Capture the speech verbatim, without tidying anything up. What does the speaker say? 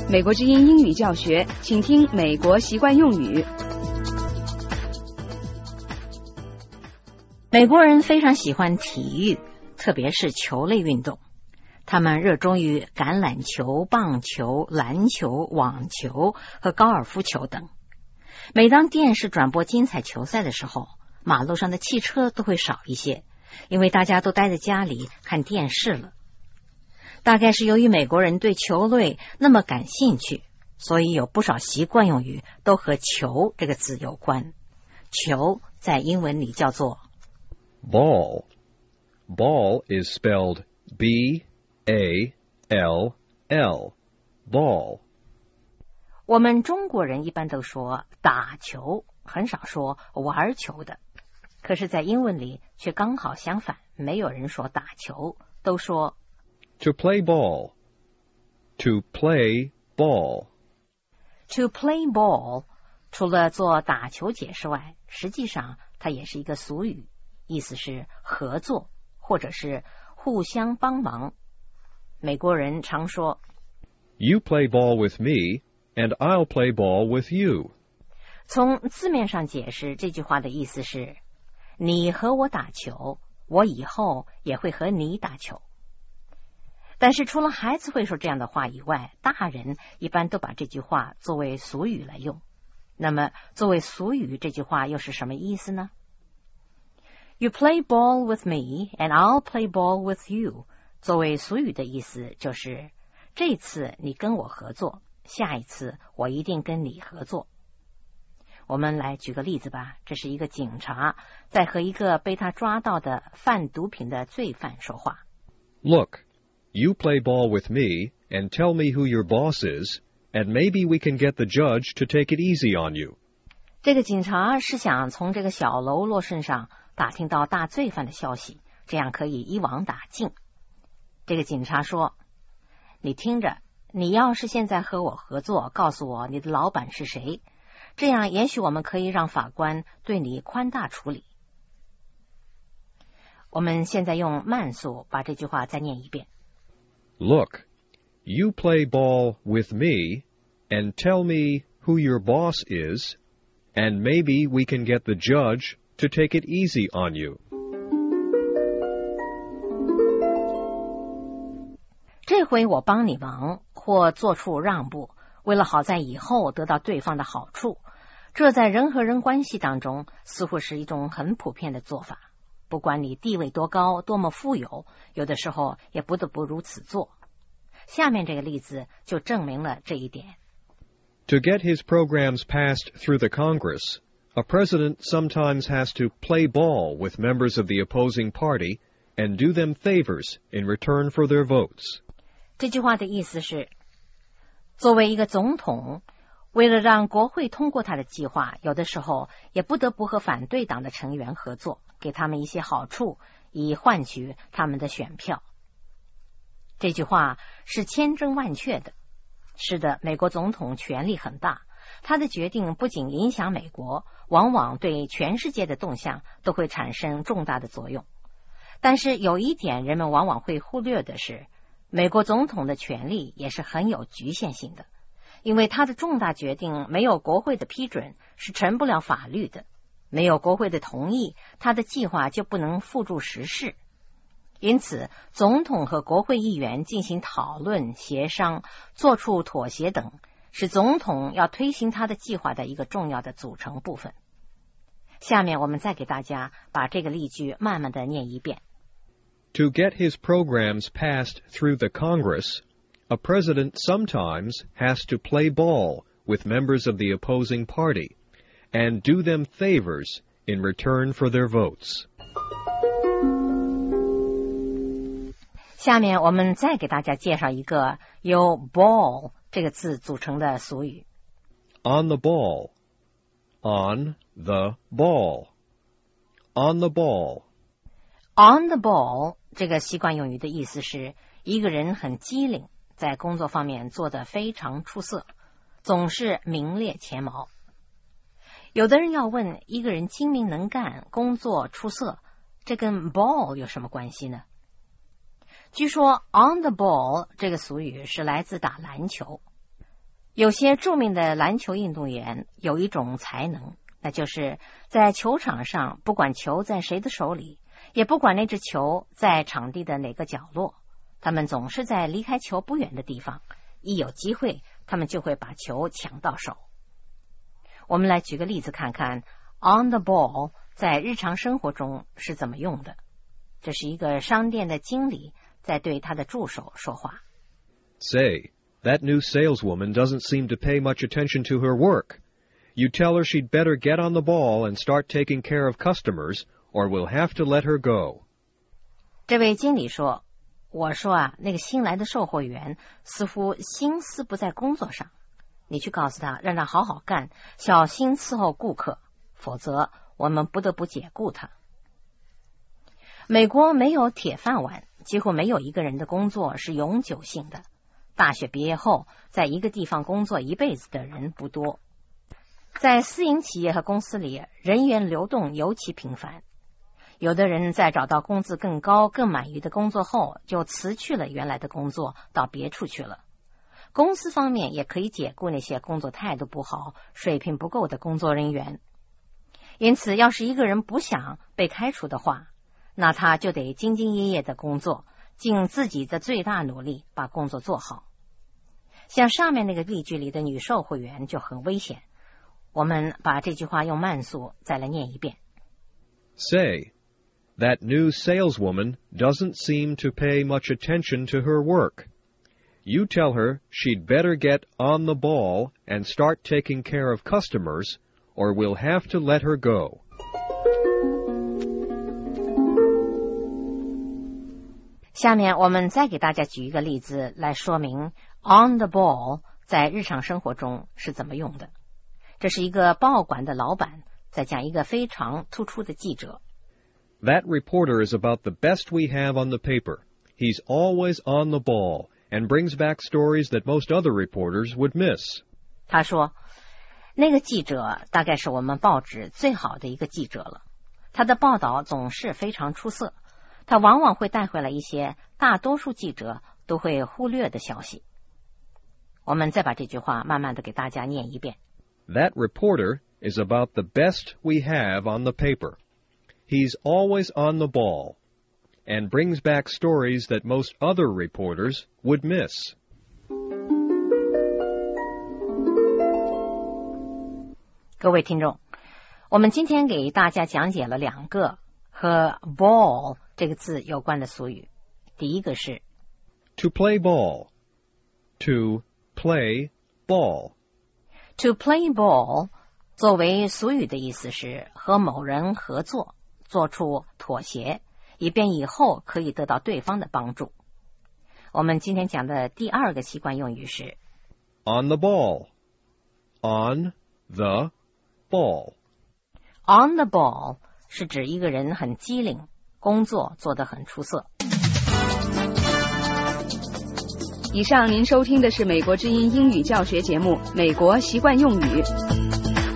美国之音英语教学，请听美国习惯用语。 美国人非常喜欢体育，特别是球类运动。他们热衷于橄榄球、棒球、篮球、网球和高尔夫球等。每当电视转播精彩球赛的时候，马路上的汽车都会少一些，因为大家都待在家里看电视了。大概是由于美国人对球类那么感兴趣，所以有不少习惯用语都和球这个字有关。球在英文里叫做 ball. Ball is spelled B A L L. Ball. 我们中国人一般都说打球，很少说玩球的。可是在英文里却刚好相反，没有人说打球，都说 To play ball. To play ball. To play ball, 除了做打球解释外，实际上它也是一个俗语，意思是合作或者是互相帮忙。美国人常说 You play ball with me, and I'll play ball with you. 从字面上解释，这句话的意思是你和我打球，我以后也会和你打球。但是除了孩子会说这样的话以外，大人一般都把这句话作为俗语来用。那么作为俗语，这句话又是什么意思呢？ You play ball with me and I'll play ball with you 作为俗语的意思就是这次你跟我合作，下一次我一定跟你合作。我们来举个例子吧，这是一个警察在和一个被他抓到的贩毒品的罪犯说话。 Look,You play ball with me and tell me who your boss is, and maybe we can get the judge to take it easy on you. 这个警察是想从这个小喽啰身上打听到大罪犯的消息，这样可以一网打尽。这个警察说，你听着，你要是现在和我合作，告诉我你的老板是谁，这样也许我们可以让法官对你宽大处理。我们现在用慢速把这句话再念一遍。 Look, you play ball with me and tell me who your boss is, and maybe we can get the judge to take it easy on you. 这回我帮你忙或做出让步，为了好在以后得到对方的好处，这在人和人关系当中似乎是一种很普遍的做法。不管你地位多高，多么富有，有的时候也不得不如此做。下面这个例子就证明了这一点。 To get his programs passed through the Congress, a president sometimes has to play ball with members of the opposing party and do them favors in return for their votes. 这句话的意思是，作为一个总统，为了让国会通过他的计划，有的时候也不得不和反对党的成员合作，给他们一些好处，以换取他们的选票。这句话是千真万确的。是的，美国总统权力很大，他的决定不仅影响美国，往往对全世界的动向都会产生重大的作用。但是有一点人们往往会忽略的是，美国总统的权力也是很有局限性的，因为他的重大决定没有国会的批准是成不了法律的，没有国会的同意，他的计划就不能付诸实施。因此，总统和国会议员进行讨论、协商、做出妥协等，是总统要推行他的计划的一个重要的组成部分。下面我们再给大家把这个例句慢慢的念一遍。 To get his programs passed through the Congress, a president sometimes has to play ball with members of the opposing party and do them favors in return for their votes. 下面我们再给大家介绍一个由 ball 这个字组成的俗语。 On the ball. On the ball. On the ball. On the ball 这个习惯用语的意思是一个人很机灵，在工作方面做得非常出色，总是名列前茅。有的人要问，一个人精明能干，工作出色，这跟 ball 有什么关系呢？据说 on the ball 这个俗语是来自打篮球。 有些著名的篮球运动员有一种才能，那就是在球场上，不管球在谁的手里，也不管那只球在场地的哪个角落，他们总是在离开球不远的地方，一有机会他们就会把球抢到手。我们来举个例子看看 on the ball 在日常生活中是怎么用的。这是一个商店的经理在对他的助手说话。 Say, that new saleswoman doesn't seem to pay much attention to her work. You tell her she'd better get on the ball and start taking care of customers, or we'll have to let her go. 这位经理说，我说啊，那个新来的售货员似乎心思不在工作上，你去告诉他，让他好好干，小心伺候顾客，否则我们不得不解雇他。美国没有铁饭碗，几乎没有一个人的工作是永久性的。大学毕业后，在一个地方工作一辈子的人不多。在私营企业和公司里，人员流动尤其频繁。有的人在找到工资更高、更满意的工作后，就辞去了原来的工作，到别处去了。公司方面也可以解雇那些工作态度不好、水平不够的工作人员。因此，要是一个人不想被开除的话，那他就得兢兢业业的工作，尽自己的最大努力把工作做好。像上面那个例句里的女售货员就很危险。我们把这句话用慢速再来念一遍。 Say, that new saleswoman doesn't seem to pay much attention to her work. You tell her she'd better get on the ball and start taking care of customers, or we'll have to let her go. 下面我们再给大家举一个例子来说明 on the ball 在日常生活中是怎么用的。这是一个报馆的老板在讲一个非常突出的记者。 That reporter is about the best we have on the paper. He's always on the ball and brings back stories that most other reporters would miss. 他说，那个记者大概是我们报纸最好的一个记者了。他的报道总是非常出色，他往往会带回来一些大多数记者都会忽略的消息。我们再把这句话慢慢的给大家念一遍。 That reporter is about the best we have on the paper. He's always on the ball and brings back stories that most other reporters would miss. 各位听众，我们今天给大家讲解了两个和 ball 这个字有关的俗语。第一个是 To play ball. To play ball. To play ball 作为俗语的意思是和某人合作，做出妥协，以便以后可以得到对方的帮助。我们今天讲的第二个习惯用语是 On the ball. On the ball. On the ball 是指一个人很机灵，工作做得很出色。 以上您收听的是美国之音英语教学节目《美国习惯用语》。